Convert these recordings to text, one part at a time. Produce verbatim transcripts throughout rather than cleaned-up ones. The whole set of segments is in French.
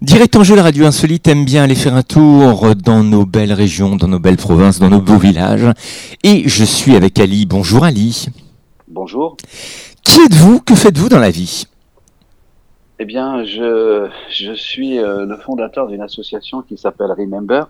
Direct Enjeu, la radio insolite aime bien aller faire un tour dans nos belles régions, dans nos belles provinces, dans nos beaux villages. Et je suis avec Ali. Bonjour Ali. Bonjour. Qui êtes-vous? Que faites-vous dans la vie? Eh bien, je, je suis euh, le fondateur d'une association qui s'appelle Remember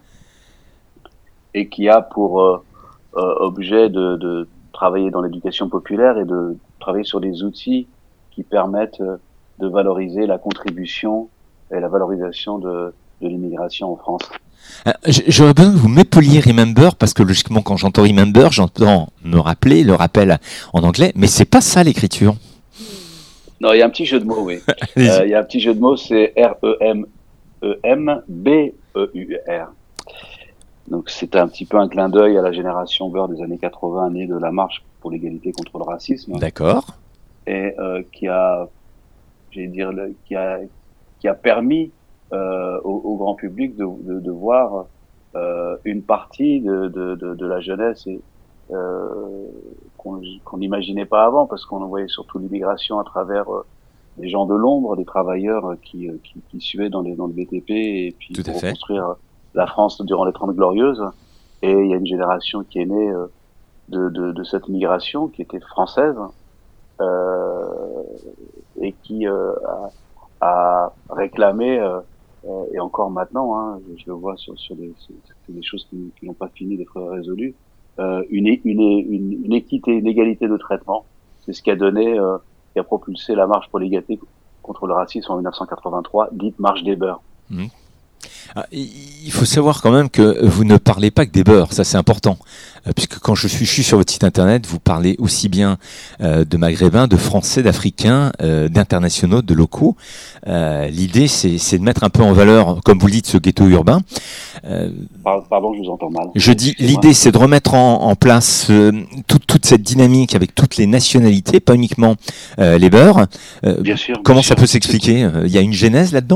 et qui a pour euh, euh, objet de, de travailler dans l'éducation populaire et de travailler sur des outils qui permettent euh, de valoriser la contribution et la valorisation de, de l'immigration en France. Euh, J'aurais besoin que vous m'épauliez Remember, parce que logiquement, quand j'entends Remember, j'entends me rappeler, le rappel en anglais, mais c'est pas ça l'écriture. Non, il y a un petit jeu de mots, oui. Euh, il y a un petit jeu de mots, c'est R E M E M B E U R. Donc c'est un petit peu un clin d'œil à la génération beurre des années quatre-vingts, née de la marche pour l'égalité contre le racisme. D'accord. Et euh, qui a, j'allais dire, le, qui a, qui a permis euh, au, au grand public de, de, de voir euh, une partie de, de, de, de la jeunesse et euh, qu'on qu'on n'imaginait pas avant, parce qu'on voyait surtout l'immigration à travers euh, des gens de l'ombre, des travailleurs euh, qui, qui, qui suaient dans, les, dans le B T P et puis Tout à pour fait. reconstruire la France durant les Trente Glorieuses. Et il y a une génération qui est née euh, de, de, de cette migration qui était française euh, et qui euh, a, a réclamé euh, euh, et encore maintenant, hein, je, je le vois sur, sur des, sur des choses qui, qui n'ont pas fini d'être résolues, euh, une, une, une, une équité, une égalité de traitement. C'est ce qui a donné, euh, qui a propulsé la marche pour l'égalité contre le racisme en dix-neuf cent quatre-vingt-trois, dite marche des beurs. Mmh. Ah, il faut savoir quand même que vous ne parlez pas que des beurs, ça c'est important, euh, puisque quand je suis, je suis sur votre site internet, vous parlez aussi bien euh, de maghrébins, de français, d'africains, euh, d'internationaux, de locaux. Euh, l'idée c'est, c'est de mettre un peu en valeur, comme vous le dites, ce ghetto urbain. Euh, Pardon, je vous entends mal. Je dis, l'idée c'est de remettre en, en place euh, toute, toute cette dynamique avec toutes les nationalités, pas uniquement euh, les beurs. Euh, bien sûr. Comment bien ça sûr. peut s'expliquer? Il y a une genèse là-dedans?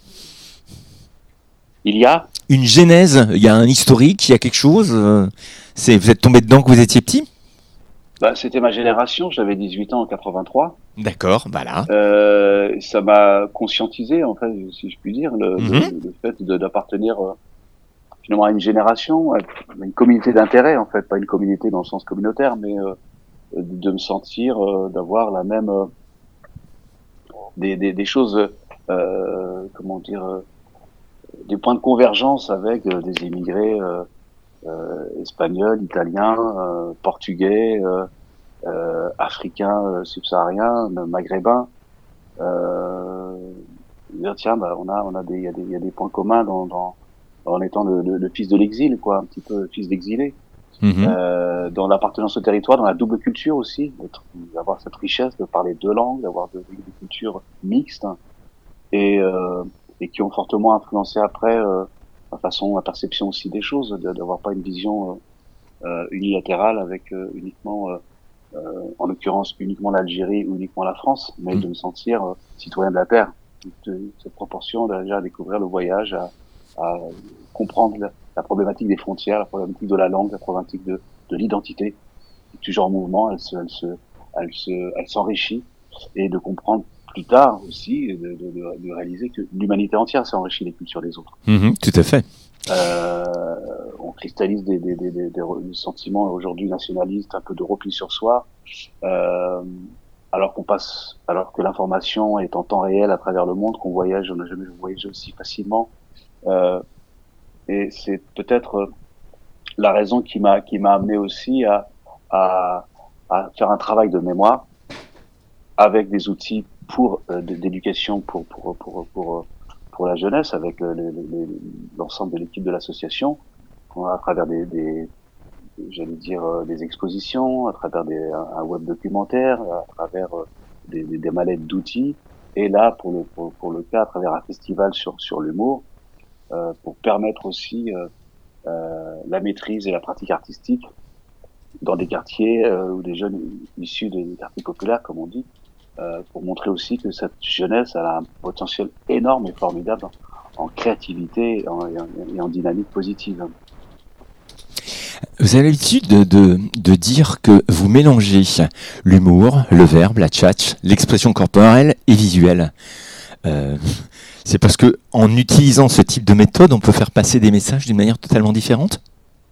Il y a une genèse, il y a un historique, il y a quelque chose. C'est, vous êtes tombé dedans quand vous étiez petit? Bah, c'était ma génération, j'avais dix-huit ans en quatre-vingt-trois. D'accord, voilà. Euh, ça m'a conscientisé, en fait, si je puis dire, le, Mm-hmm. le, le fait de, d'appartenir euh, finalement à une génération, à une communauté d'intérêt, en fait, pas une communauté dans le sens communautaire, mais euh, de, de me sentir, euh, d'avoir la même euh, des, des, des choses, euh, comment dire, euh, des points de convergence avec euh, des immigrés euh, euh, espagnols, italiens, euh, portugais, euh, euh, africains, euh, subsahariens, maghrébins. Euh, dire, tiens, bah, on a, on a des, il y a des, il y a des points communs dans, dans, en étant le, le, le fils de l'exil, quoi, un petit peu fils d'exilé. Mm-hmm. Euh, dans l'appartenance au territoire, dans la double culture aussi, d'avoir cette richesse de parler deux langues, d'avoir de, des cultures mixtes et euh, et qui ont fortement influencé après euh, la façon, la perception aussi des choses, de, d'avoir pas une vision euh, euh, unilatérale avec euh, uniquement, euh, euh, en l'occurrence uniquement l'Algérie ou uniquement la France, mais mmh. de me sentir euh, citoyen de la terre. De, cette proportion déjà à découvrir le voyage, à, à comprendre la, la problématique des frontières, la problématique de la langue, la problématique de, de l'identité, toujours en mouvement, elle se, elle se, elle se, elle s'enrichit, et de comprendre plus tard aussi, de, de, de, de réaliser que l'humanité entière s'est enrichie des cultures des autres. Mmh, tout à fait. Euh, on cristallise des, des, des, des, des sentiments aujourd'hui nationalistes, un peu de repli sur soi, euh, alors qu'on passe, alors que l'information est en temps réel à travers le monde, qu'on voyage, on n'a jamais voyagé aussi facilement. Euh, et c'est peut-être la raison qui m'a qui m'a amené aussi à, à à faire un travail de mémoire avec des outils pour euh, d'éducation pour pour pour pour pour la jeunesse, avec euh, les, les, l'ensemble de l'équipe de l'association, à travers des, des j'allais dire euh, des expositions, à travers des un web documentaire, à travers euh, des, des, des mallettes d'outils, et là pour le pour, pour le cas à travers un festival sur sur l'humour, euh, pour permettre aussi euh, euh, la maîtrise et la pratique artistique dans des quartiers euh, où des jeunes issus des quartiers populaires, comme on dit. Euh, pour montrer aussi que cette jeunesse elle a un potentiel énorme et formidable en, en créativité et en, et en dynamique positive. Vous avez l'habitude de, de, de dire que vous mélangez l'humour, le verbe, la tchatch, l'expression corporelle et visuelle. Euh, c'est parce que en utilisant ce type de méthode, on peut faire passer des messages d'une manière totalement différente?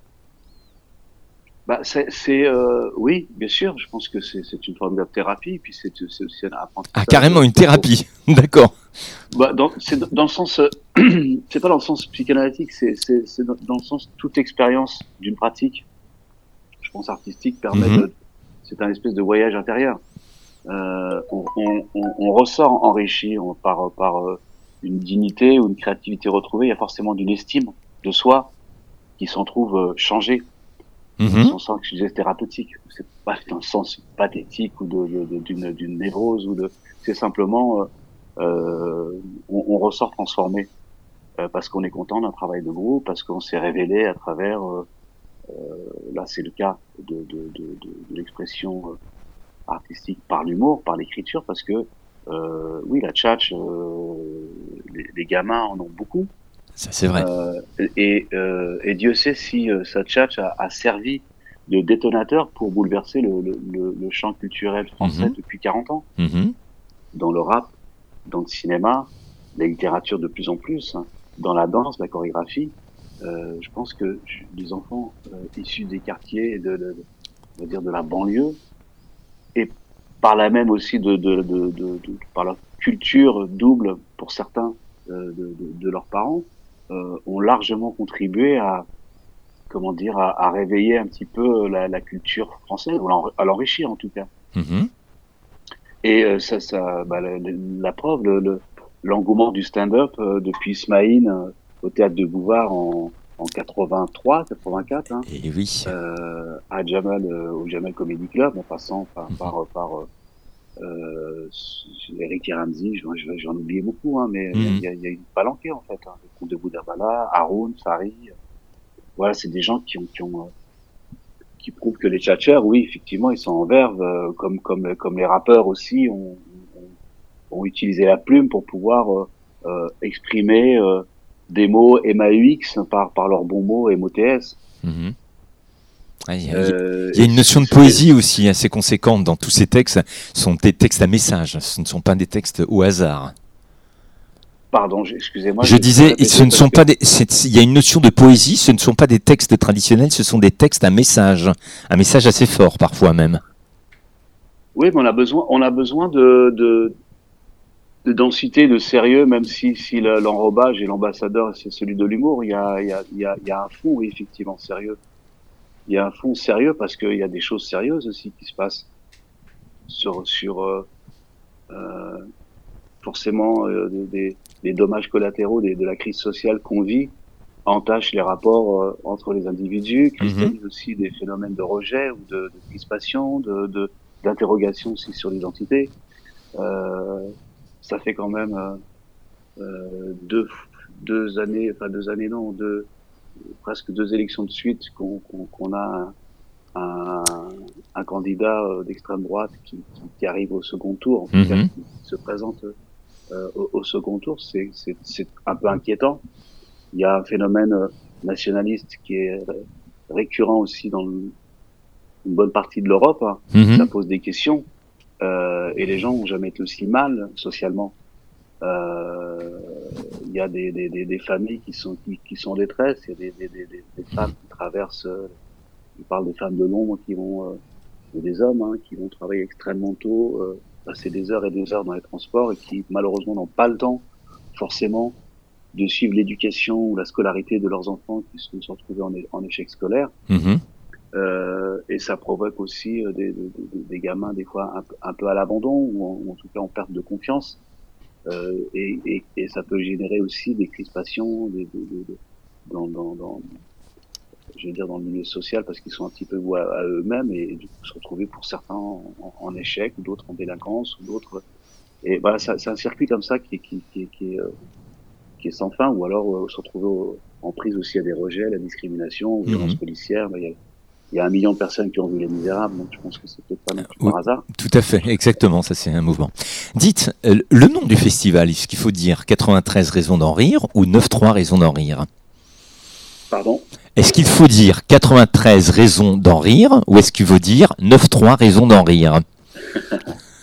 Bah, c'est, c'est euh, oui, bien sûr. Je pense que c'est, c'est une forme de thérapie, puis c'est, c'est aussi un apprentissage. Ah, carrément une thérapie. D'accord. Bah, dans, c'est dans le sens, euh, c'est pas dans le sens psychanalytique, c'est, c'est, c'est dans, dans le sens toute expérience d'une pratique, je pense artistique, permet Mhm. de, c'est un espèce de voyage intérieur. Euh, on, on, on, on ressort enrichi on, par, par euh, une dignité ou une créativité retrouvée. Il y a forcément d'une estime de soi qui s'en trouve euh, changée. Mhm. Son sens que je disais thérapeutique, c'est pas dans le sens pathétique ou de, de, de d'une, d'une névrose ou de, c'est simplement, euh, euh, on, on ressort transformé euh, parce qu'on est content d'un travail de groupe, parce qu'on s'est révélé à travers, euh, euh, là c'est le cas de, de, de, de, de l'expression euh, artistique par l'humour, par l'écriture, parce que euh, oui la tchatch, euh, les, les gamins en ont beaucoup. Ça, c'est vrai. Euh, et, euh, et Dieu sait si euh, sa tchatch a, a servi de détonateur pour bouleverser le, le, le, le champ culturel français Mhm. depuis quarante ans. Mhm. Dans le rap, dans le cinéma, la littérature de plus en plus, hein, dans la danse, la chorégraphie. Euh, je pense que les enfants euh, issus des quartiers, de, de, on va dire de la banlieue, et par là même aussi de, de, de, de, de par leur culture double pour certains euh, de, de, de leurs parents, euh, ont largement contribué à comment dire à, à réveiller un petit peu la, la culture française, ou à l'enrichir en tout cas. Mhm. Et euh, ça, ça, bah, la, la preuve, le, le, l'engouement du stand-up euh, depuis Smaïn euh, au théâtre de Bouvard en, en quatre-vingt-trois, quatre-vingt-quatre, hein, Et oui. euh, à Jamel, euh, au Jamel Comedy Club, en passant par, Mhm. par, par euh, Eric et Ramsey, j'en, j'en oubliais beaucoup, hein, mais il Mhm. y, a, y a une palanquée en fait, hein, le comte de Boudarbala, Haroun, Fari, euh, voilà, c'est des gens qui ont, qui ont, qui prouvent que les tchatcheurs, oui, effectivement, ils sont en verve, euh, comme comme comme les rappeurs aussi ont, ont, ont utilisé la plume pour pouvoir euh, euh, exprimer euh, des mots M A U X par par leurs bons mots M O T S. Mhm. Ah, il y a- Euh, il y a et une notion de c'est- poésie aussi assez conséquente dans tous ces textes. Ce sont des textes à message, ce ne sont pas des textes au hasard. Pardon, j'ai- excusez-moi, Je je vais disais, répéter ce ne parce sont que pas des, c'est- il y a une notion de poésie, ce ne sont pas des textes traditionnels, ce sont des textes à message. Un message assez fort parfois même. oui, mais on a besoin, on a besoin de de, de densité, de sérieux, même si si le- l'enrobage et l'ambassadeur c'est celui de l'humour, il y a il y a il y a, il y a un fond, oui, effectivement sérieux. Il y a un fond sérieux parce qu'il y a des choses sérieuses aussi qui se passent sur sur euh, euh, forcément euh, des, des, des dommages collatéraux des, de la crise sociale qu'on vit entachent les rapports euh, entre les individus, Mhm. cristallisent aussi des phénomènes de rejet ou de, de crispation, de, de d'interrogation aussi sur l'identité. Euh, ça fait quand même euh, euh, deux deux années, enfin deux années non, deux presque deux élections de suite qu'on qu'on, qu'on a un, un candidat euh, d'extrême droite qui, qui, qui arrive au second tour, en tout cas Mhm. qui, qui se présente euh, au, au second tour, c'est, c'est, c'est un peu inquiétant. Il y a un phénomène euh, nationaliste qui est récurrent aussi dans le, une bonne partie de l'Europe. Hein. Ça Mhm. pose des questions euh, et les gens n'ont jamais été aussi mal socialement. Euh, Il y a des, des, des, des familles qui sont qui, qui sont en détresse. Il y a des, des, des, des femmes qui traversent. Euh, on parle des femmes de l'ombre qui vont, euh, ou des hommes hein, qui vont travailler extrêmement tôt, euh, passer des heures et des heures dans les transports et qui malheureusement n'ont pas le temps forcément de suivre l'éducation ou la scolarité de leurs enfants qui se sont retrouvés en, en échec scolaire. Mhm. Euh, et ça provoque aussi euh, des, des, des gamins des fois un, peu- un peu à l'abandon ou en, ou en tout cas en perte de confiance. Euh, et, et, et ça peut générer aussi des crispations des, des, des, des- dans, dans, dans, je veux dire dans le milieu social parce qu'ils sont un petit peu voués à, à eux-mêmes et, et du coup se retrouver pour certains en, en, en échec ou d'autres en délinquance ou d'autres. Et voilà, ça, c'est un circuit comme ça qui, qui, qui, qui, est, euh, qui est sans fin, ou alors euh, se retrouver au, en prise aussi à des rejets, à la discrimination, aux violences Mhm. policières. Il y, a, il y a un million de personnes qui ont vu Les Misérables, donc je pense que c'est peut-être pas non plus Oui, par hasard. tout à fait, exactement, ça c'est un mouvement. Dites, euh, le nom du festival, est-ce qu'il faut dire quatre-vingt-treize raisons d'en rire ou neuf-trois raisons d'en rire? Pardon. Est-ce qu'il faut dire quatre-vingt-treize raisons d'en rire ou est-ce qu'il faut dire neuf-trois raisons d'en rire?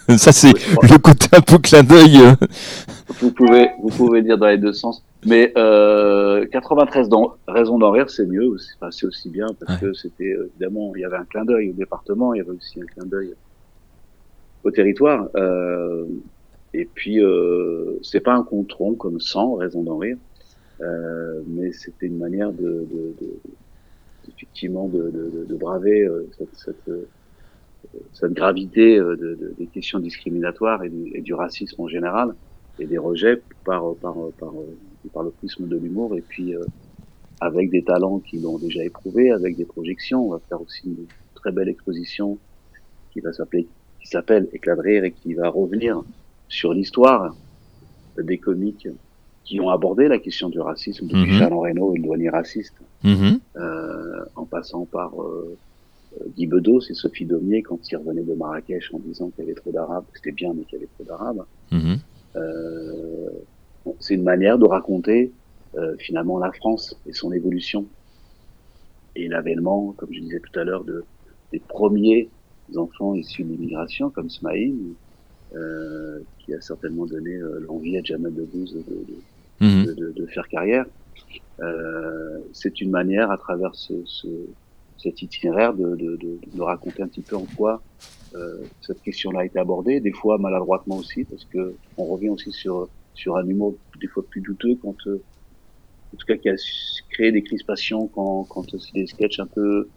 Ça, c'est le côté un peu clin d'œil. Vous pouvez, vous pouvez dire dans les deux sens. Mais euh, quatre-vingt-treize dans, raisons d'en rire, c'est mieux, aussi, enfin, c'est aussi bien, parce ouais. que c'était, évidemment, il y avait un clin d'œil au département, il y avait aussi un clin d'œil au territoire. Euh, et puis, euh, c'est pas un compte rond comme cent raisons d'en rire, euh, mais c'était une manière de, de, de effectivement, de, de, de braver euh, cette, cette, cette gravité euh, de, de, des questions discriminatoires et du, et du racisme en général, et des rejets par, par, par, par le prisme de l'humour, et puis euh, avec des talents qui l'ont déjà éprouvé, avec des projections. On va faire aussi une très belle exposition qui va s'appeler, qui s'appelle Éclat de rire, et qui va revenir sur l'histoire des comiques qui ont abordé la question du racisme, depuis mmh. Fernand Reynaud et le douanier raciste, mmh. euh, en passant par euh, Guy Bedos et Sophie Daumier quand ils revenaient de Marrakech en disant qu'il y avait trop d'arabes, c'était bien mais qu'il y avait trop d'arabes. Mmh. Euh, c'est une manière de raconter euh, finalement la France et son évolution et l'avènement, comme je disais tout à l'heure, de des premiers enfants issus de l'immigration comme Smaïn, euh, qui a certainement donné euh, l'envie à Jamel Debbouze de, de, mmh. de, de, de faire carrière. Euh, c'est une manière, à travers ce, ce, cet itinéraire, de, de, de, de raconter un petit peu en quoi euh, cette question-là a été abordée, des fois maladroitement aussi, parce que on revient aussi sur sur un humour des fois plus douteux, quand euh, en tout cas qui a créé des crispations quand quand c'est des sketchs un peu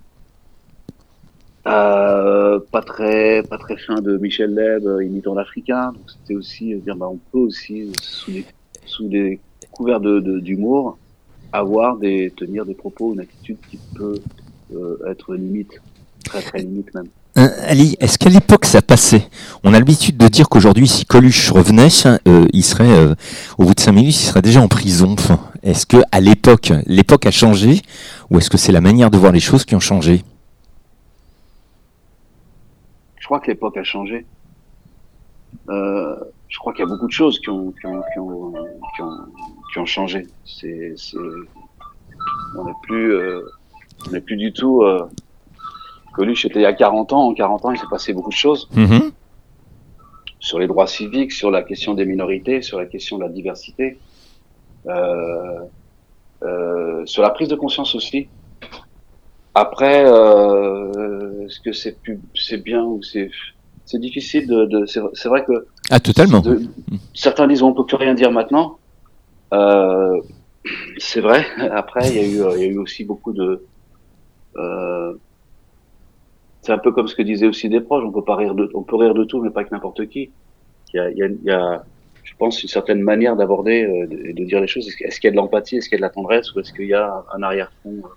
euh, pas très pas très fins de Michel Leb euh, imitant l'Africain. Donc c'était aussi euh, dire bah on peut aussi sous des sous des couverts de, de d'humour avoir des tenir des propos, une attitude qui peut euh, être limite, très très limite même. Euh, Ali, est-ce qu'à l'époque ça passait? On a l'habitude de dire qu'aujourd'hui, si Coluche revenait, euh, il serait euh, au bout de cinq minutes, il serait déjà en prison. Enfin, est-ce que à l'époque, l'époque a changé, ou est-ce que c'est la manière de voir les choses qui ont changé? Je crois que l'époque a changé. Euh, je crois qu'il y a beaucoup de choses qui ont qui ont qui ont qui ont, qui ont changé. C'est, c'est on n'est plus euh, on n'est plus du tout. Euh, Coluche était il y a quarante ans. En quarante ans, il s'est passé beaucoup de choses. Mmh. Sur les droits civiques, sur la question des minorités, sur la question de la diversité, euh, euh, sur la prise de conscience aussi. Après, euh, est-ce que c'est plus, c'est bien ou c'est, c'est difficile de, de c'est, c'est vrai que. Ah, totalement. De, certains disent on peut plus rien dire maintenant. Euh, c'est vrai. Après, il y a eu, il y a eu aussi beaucoup de. Euh, C'est un peu comme ce que disaient aussi des proches, on peut pas rire de, on peut rire de tout, mais pas que n'importe qui. Il y a, il y a, il y a, je pense, une certaine manière d'aborder et euh, de, de dire les choses. Est-ce qu'il y a de l'empathie, est-ce qu'il y a de la tendresse, ou est-ce qu'il y a un arrière-fond euh,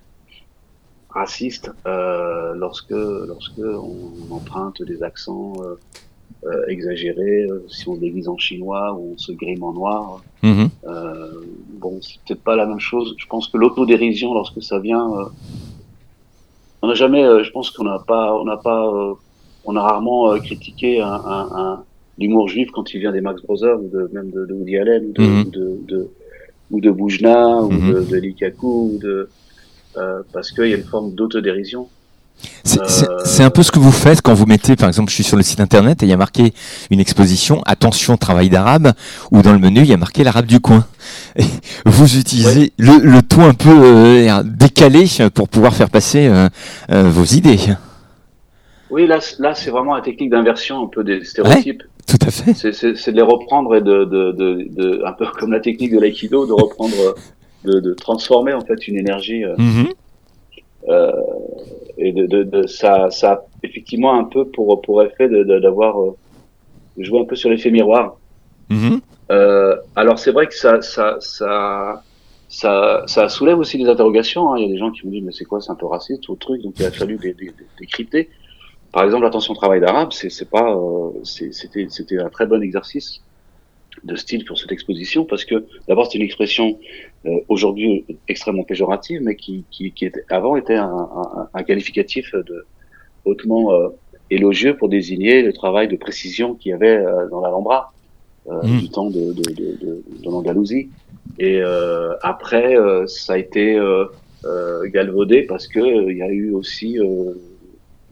raciste euh, lorsque, lorsque on emprunte des accents euh, euh, exagérés, euh, si on se déguise en chinois ou on se grime en noir. Mmh. Euh, bon, c'est peut-être pas la même chose. Je pense que l'autodérision, lorsque ça vient euh, on n'a jamais, euh, je pense qu'on n'a pas, on n'a pas, euh, on a rarement euh, critiqué un, un, un, l'humour juif quand il vient des Marx Brothers ou de, même de, de Woody Allen ou de, mm-hmm. ou de, de, ou de Boujna mm-hmm. ou de, de Likaku ou de, euh, parce qu'il y a une forme d'autodérision. C'est, euh, c'est, c'est un peu ce que vous faites quand vous mettez, par exemple, je suis sur le site internet et il y a marqué une exposition, attention, travail d'arabe, ou dans le menu, il y a marqué l'arabe du coin. Et vous utilisez ouais. le, le ton un peu euh, décalé pour pouvoir faire passer euh, euh, vos idées. Oui, là, là, c'est vraiment la technique d'inversion un peu des stéréotypes. Ouais, tout à fait. C'est, c'est, c'est de les reprendre et de, de, de, de, un peu comme la technique de l'aïkido, de reprendre, de, de transformer en fait une énergie. Euh, mm-hmm. euh, et de, de, de ça, ça a effectivement un peu pour pour effet de, de d'avoir euh, joué un peu sur l'effet miroir. Mm-hmm. Euh, alors c'est vrai que ça ça ça ça ça soulève aussi des interrogations. Hein. Il y a des gens qui me disent mais c'est quoi, c'est un peu raciste ou autre truc, donc il a fallu des des, des, décrypter. Par exemple, l'attention au travail d'arabe, c'est c'est pas euh, c'est, c'était c'était un très bon exercice de style pour cette exposition, parce que d'abord c'est une expression euh, aujourd'hui extrêmement péjorative, mais qui qui qui était avant était un, un, un qualificatif de hautement euh, élogieux pour désigner le travail de précision qu'il y avait euh, dans l'Alhambra euh, mmh. du temps de de de, de, de l'Andalousie. Et euh, après euh, ça a été euh, euh, galvaudé parce que il euh, y a eu aussi euh,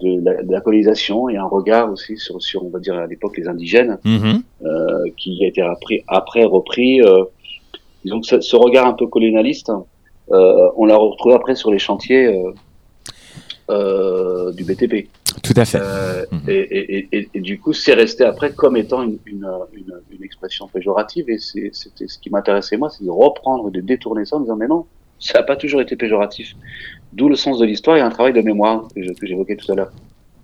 de la, de la colonisation et un regard aussi sur, sur on va dire à l'époque les indigènes, mmh. euh, qui a été après, après repris. Euh, disons que ce, ce regard un peu colonialiste, euh, on l'a retrouvé après sur les chantiers euh, euh, du B T P. Tout à fait. Euh, mmh. et, et, et, et du coup, c'est resté après comme étant une, une, une, une expression péjorative. Et c'est, c'était ce qui m'intéressait moi, c'est de reprendre, de détourner ça en disant mais non, ça n'a pas toujours été péjoratif. D'où le sens de l'histoire et un travail de mémoire que, je, que j'évoquais tout à l'heure.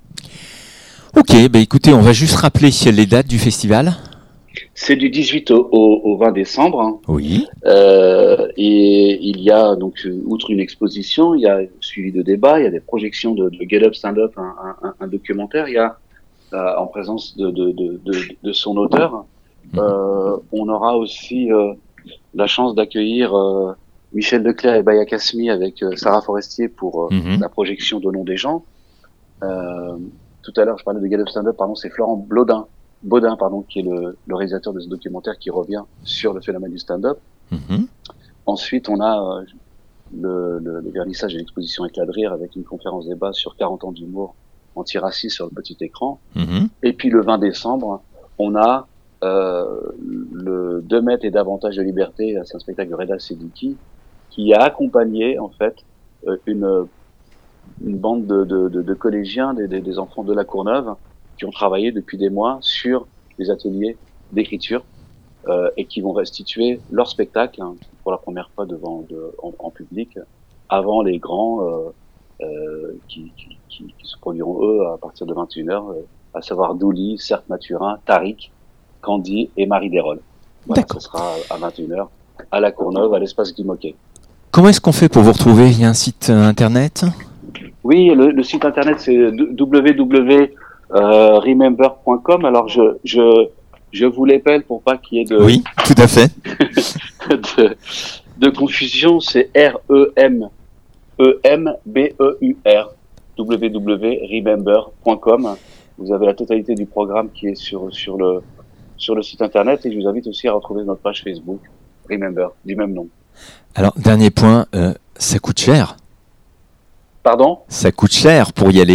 Ok, bah écoutez, on va juste rappeler les dates du festival. C'est du dix-huit au, au, au vingt décembre. Hein. Oui. Euh, et il y a donc, outre une exposition, il y a suivi de débats, il y a des projections de, de Get Up, Stand Up, un, un, un documentaire. Il y a, euh, en présence de, de, de, de, de son auteur, euh, on aura aussi euh, la chance d'accueillir euh, Michel Leclerc et Baya Kasmi avec euh, Sarah Forestier pour euh, Mm-hmm. la projection d'Au nom des gens. Euh, tout à l'heure, je parlais de Get Up, Stand Up, pardon, c'est Florent Baudin. Baudin, pardon, qui est le, le réalisateur de ce documentaire qui revient sur le phénomène du stand-up. Mm-hmm. Ensuite, on a euh, le, le, le vernissage de l'exposition Éclat de rire avec une conférence débat sur quarante ans d'humour antiraciste sur le petit écran. Mm-hmm. Et puis le vingt décembre, on a euh, le deux mètres et davantage de liberté, c'est un spectacle de Reda Sediki qui a accompagné en fait euh, une, une bande de, de, de, de collégiens, des, des, des enfants de la Courneuve, qui ont travaillé depuis des mois sur des ateliers d'écriture euh, et qui vont restituer leur spectacle hein, pour la première fois devant de, en, en public avant les grands euh, euh, qui, qui, qui, qui se produiront eux à partir de vingt et une heures, euh, à savoir Douli, Certes Mathurin, Tariq, Candy et Marie Desrolles. Voilà, ce sera à vingt et une heures à la Courneuve, à l'espace Guy Moquet. Comment est-ce qu'on fait pour vous retrouver? Il y a un site internet? Oui, le, le site internet c'est w w w point remember point com. Alors je je je vous l'épelle pour pas qu'il y ait de oui, tout à fait de, de confusion. C'est R E M E M B E U R w w w point remember point com. Vous avez la totalité du programme qui est sur sur le sur le site internet et je vous invite aussi à retrouver notre page Facebook Remember du même nom. Alors dernier point, euh, ça coûte cher. Pardon? Ça coûte cher pour y aller.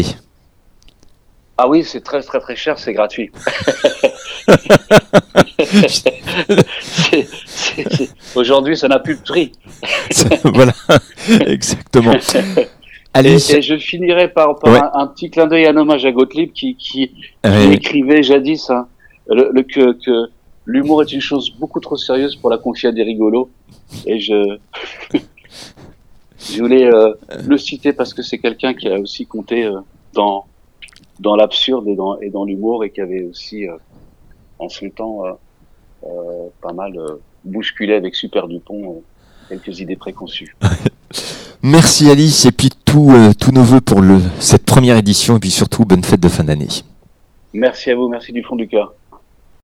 Ah oui, c'est très très très cher, c'est gratuit. c'est, c'est, c'est... Aujourd'hui, ça n'a plus de prix. Voilà, exactement. Allez. Et, et je finirai par, par ouais. un, un petit clin d'œil, un hommage à Gottlieb qui, qui, qui ouais. écrivait jadis hein, le, le, que, que l'humour est une chose beaucoup trop sérieuse pour la confier à des rigolos. Et je, je voulais euh, le citer parce que c'est quelqu'un qui a aussi compté euh, dans dans l'absurde et dans, et dans l'humour et qui avait aussi, euh, en son temps, euh, euh, pas mal euh, bousculé avec Super Dupont euh, quelques idées préconçues. Merci Alice, et puis tous euh, tous nos vœux pour le, cette première édition, et puis surtout bonne fête de fin d'année. Merci à vous, merci du fond du cœur.